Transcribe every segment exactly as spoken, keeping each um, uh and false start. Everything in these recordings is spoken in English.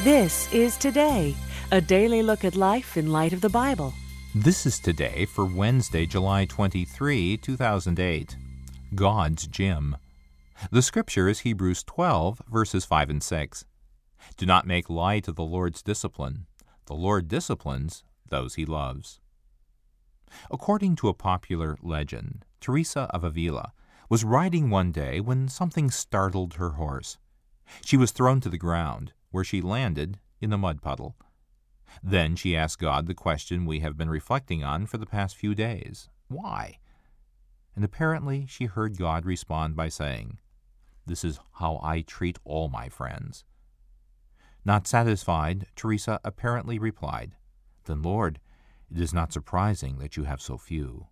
This is Today, a daily look at life in light of the Bible. This is Today for Wednesday, July twenty-third, two thousand eight. God's Gym. The scripture is Hebrews twelve, verses five and six. Do not make light of the Lord's discipline. The Lord disciplines those he loves. According to a popular legend, Teresa of Avila was riding one day when something startled her horse. She was thrown to the ground, where she landed in a mud puddle. Then she asked God the question we have been reflecting on for the past few days. Why? And apparently she heard God respond by saying, "This is how I treat all my friends." Not satisfied, Teresa apparently replied, "Then, Lord, it is not surprising that you have so few."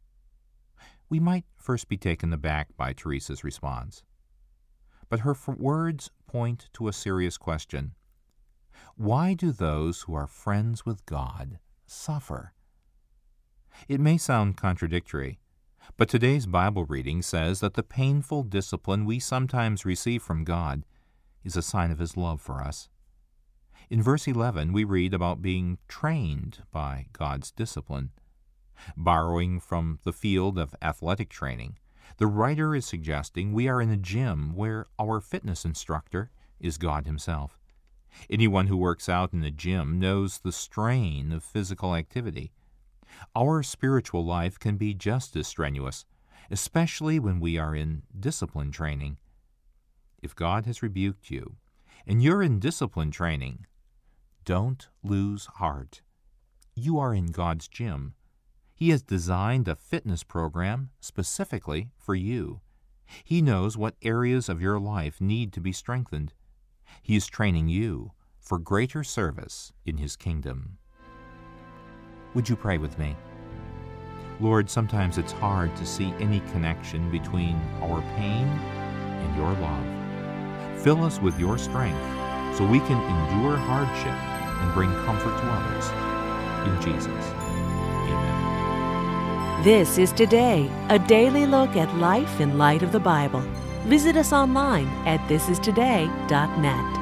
We might first be taken aback by Teresa's response. But her words point to a serious question. Why do those who are friends with God suffer? It may sound contradictory, but today's Bible reading says that the painful discipline we sometimes receive from God is a sign of His love for us. In verse eleven, we read about being trained by God's discipline. Borrowing from the field of athletic training, the writer is suggesting we are in a gym where our fitness instructor is God Himself. Anyone who works out in a gym knows the strain of physical activity. Our spiritual life can be just as strenuous, especially when we are in discipline training. If God has rebuked you and you're in discipline training, don't lose heart. You are in God's gym. He has designed a fitness program specifically for you. He knows what areas of your life need to be strengthened. He is training you for greater service in His kingdom. Would you pray with me? Lord, sometimes it's hard to see any connection between our pain and your love. Fill us with your strength so we can endure hardship and bring comfort to others. In Jesus, amen. This is Today, a daily look at life in light of the Bible. Visit us online at this is today dot net.